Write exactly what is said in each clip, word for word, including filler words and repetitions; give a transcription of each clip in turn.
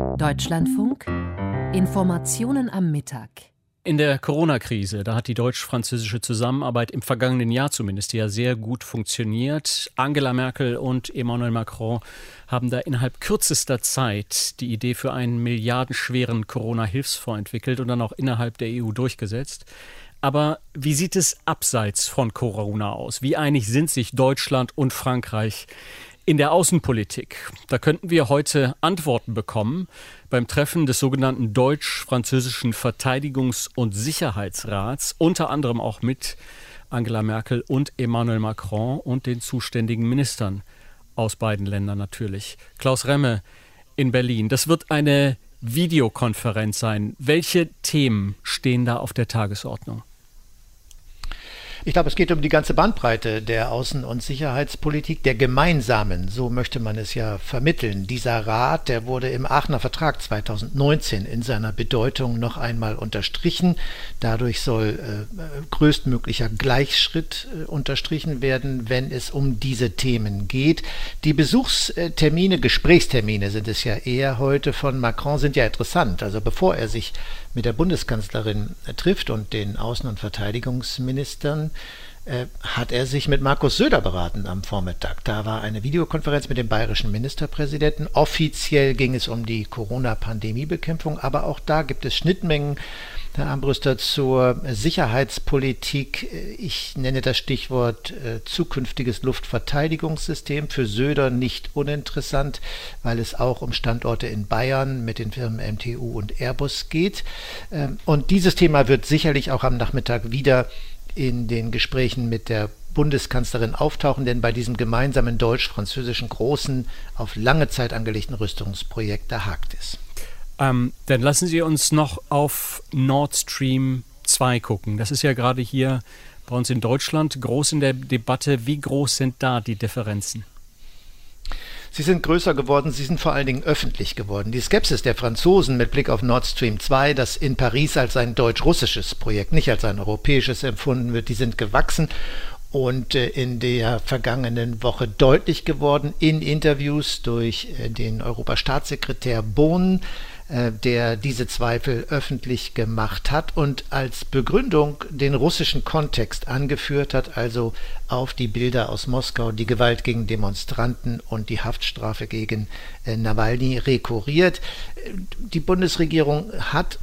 Deutschlandfunk Informationen am Mittag. In der Corona-Krise, da hat die deutsch-französische Zusammenarbeit im vergangenen Jahr zumindest ja sehr gut funktioniert. Angela Merkel und Emmanuel Macron haben da innerhalb kürzester Zeit die Idee für einen milliardenschweren Corona-Hilfsfonds entwickelt und dann auch innerhalb der E U durchgesetzt. Aber wie sieht es abseits von Corona aus? Wie einig sind sich Deutschland und Frankreich in der Außenpolitik? Da könnten wir heute Antworten bekommen beim Treffen des sogenannten deutsch-französischen Verteidigungs- und Sicherheitsrats, unter anderem auch mit Angela Merkel und Emmanuel Macron und den zuständigen Ministern aus beiden Ländern natürlich. Klaus Remme in Berlin. Das wird eine Videokonferenz sein. Welche Themen stehen da auf der Tagesordnung? Ich glaube, es geht um die ganze Bandbreite der Außen- und Sicherheitspolitik, der gemeinsamen, so möchte man es ja vermitteln. Dieser Rat, der wurde im Aachener Vertrag zweitausendneunzehn in seiner Bedeutung noch einmal unterstrichen. Dadurch soll äh, größtmöglicher Gleichschritt äh, unterstrichen werden, wenn es um diese Themen geht. Die Besuchstermine, Gesprächstermine sind es ja eher heute von Macron, sind ja interessant. Also bevor er sich mit der Bundeskanzlerin trifft und den Außen- und Verteidigungsministern, äh, hat er sich mit Markus Söder beraten am Vormittag. Da war eine Videokonferenz mit dem bayerischen Ministerpräsidenten. Offiziell ging es um die Corona-Pandemiebekämpfung, aber auch da gibt es Schnittmengen, Herr Armbruster, zur Sicherheitspolitik. Ich nenne das Stichwort äh, zukünftiges Luftverteidigungssystem. Für Söder nicht uninteressant, weil es auch um Standorte in Bayern mit den Firmen M T U und Airbus geht. Ähm, und dieses Thema wird sicherlich auch am Nachmittag wieder in den Gesprächen mit der Bundeskanzlerin auftauchen, denn bei diesem gemeinsamen deutsch-französischen großen, auf lange Zeit angelegten Rüstungsprojekt, da hakt es. Ähm, dann lassen Sie uns noch auf Nord Stream zwei gucken. Das ist ja gerade hier bei uns in Deutschland groß in der Debatte. Wie groß sind da die Differenzen? Sie sind größer geworden, sie sind vor allen Dingen öffentlich geworden. Die Skepsis der Franzosen mit Blick auf Nord Stream zwei, das in Paris als ein deutsch-russisches Projekt, nicht als ein europäisches empfunden wird, die sind gewachsen und äh, in der vergangenen Woche deutlich geworden in Interviews durch äh, den Europastaatssekretär Bohn, äh, der diese Zweifel öffentlich gemacht hat und als Begründung den russischen Kontext angeführt hat, also auf die Bilder aus Moskau, die Gewalt gegen Demonstranten und die Haftstrafe gegen äh, Nawalny rekurriert. Die Bundesregierung hat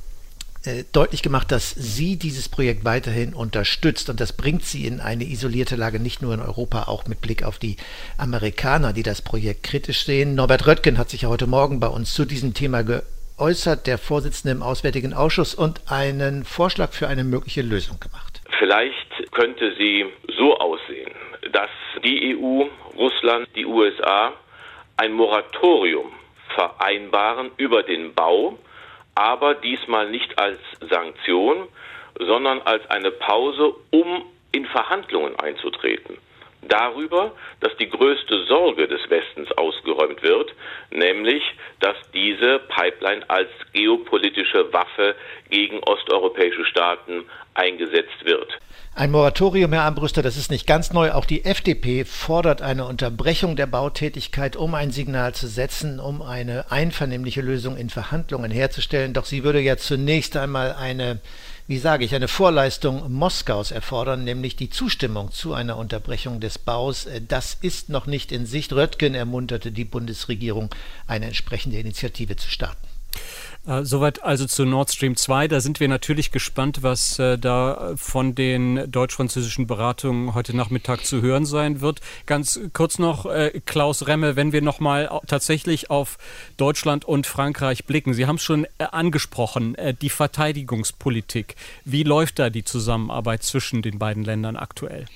deutlich gemacht, dass sie dieses Projekt weiterhin unterstützt und das bringt sie in eine isolierte Lage, nicht nur in Europa, auch mit Blick auf die Amerikaner, die das Projekt kritisch sehen. Norbert Röttgen hat sich ja heute Morgen bei uns zu diesem Thema geäußert, der Vorsitzende im Auswärtigen Ausschuss, und einen Vorschlag für eine mögliche Lösung gemacht. Vielleicht könnte sie so aussehen, dass die E U, Russland, die U S A ein Moratorium vereinbaren über den Bau, aber diesmal nicht als Sanktion, sondern als eine Pause, um in Verhandlungen einzutreten. Darüber, dass die größte Sorge des Westens ausgeräumt wird, nämlich, dass diese Pipeline als geopolitische Waffe gegen osteuropäische Staaten eingesetzt wird. Ein Moratorium, Herr Armbruster, das ist nicht ganz neu. Auch die F D P fordert eine Unterbrechung der Bautätigkeit, um ein Signal zu setzen, um eine einvernehmliche Lösung in Verhandlungen herzustellen. Doch sie würde ja zunächst einmal eine, wie sage ich, eine Vorleistung Moskaus erfordern, nämlich die Zustimmung zu einer Unterbrechung des Baus. Das ist noch nicht in Sicht. Röttgen ermunterte die Bundesregierung, eine entsprechende Initiative zu starten. Äh, soweit also zu Nord Stream zwei. Da sind wir natürlich gespannt, was äh, da von den deutsch-französischen Beratungen heute Nachmittag zu hören sein wird. Ganz kurz noch, äh, Klaus Remme, wenn wir nochmal tatsächlich auf Deutschland und Frankreich blicken. Sie haben es schon äh, angesprochen, äh, die Verteidigungspolitik. Wie läuft da die Zusammenarbeit zwischen den beiden Ländern aktuell?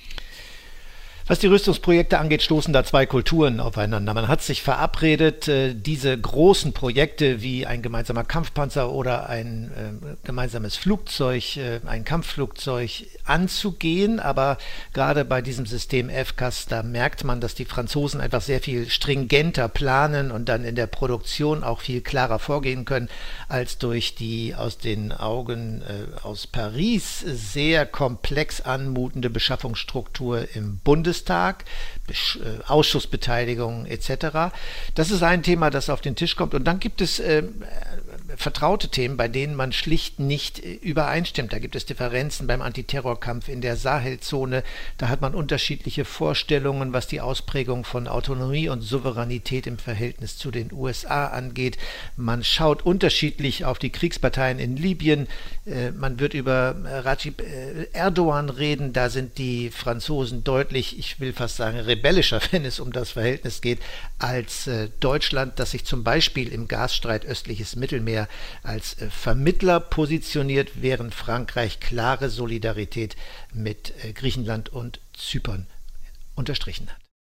Was die Rüstungsprojekte angeht, stoßen da zwei Kulturen aufeinander. Man hat sich verabredet, diese großen Projekte wie ein gemeinsamer Kampfpanzer oder ein äh, gemeinsames Flugzeug, äh, ein Kampfflugzeug anzugehen. Aber gerade bei diesem System F C A S, da merkt man, dass die Franzosen einfach sehr viel stringenter planen und dann in der Produktion auch viel klarer vorgehen können, als durch die aus den Augen äh, aus Paris sehr komplex anmutende Beschaffungsstruktur im Bundestag. Bundestag, Ausschussbeteiligung et cetera. Das ist ein Thema, das auf den Tisch kommt. Und dann gibt es äh, vertraute Themen, bei denen man schlicht nicht übereinstimmt. Da gibt es Differenzen beim Antiterrorkampf in der Sahelzone. Da hat man unterschiedliche Vorstellungen, was die Ausprägung von Autonomie und Souveränität im Verhältnis zu den U S A angeht. Man schaut unterschiedlich auf die Kriegsparteien in Libyen. Äh, man wird über Recep Erdogan reden. Da sind die Franzosen deutlich, ich will fast sagen, rebellischer, wenn es um das Verhältnis geht, als äh, Deutschland, das sich zum Beispiel im Gasstreit östliches Mittelmeer als äh, Vermittler positioniert, während Frankreich klare Solidarität mit äh, Griechenland und Zypern unterstrichen hat.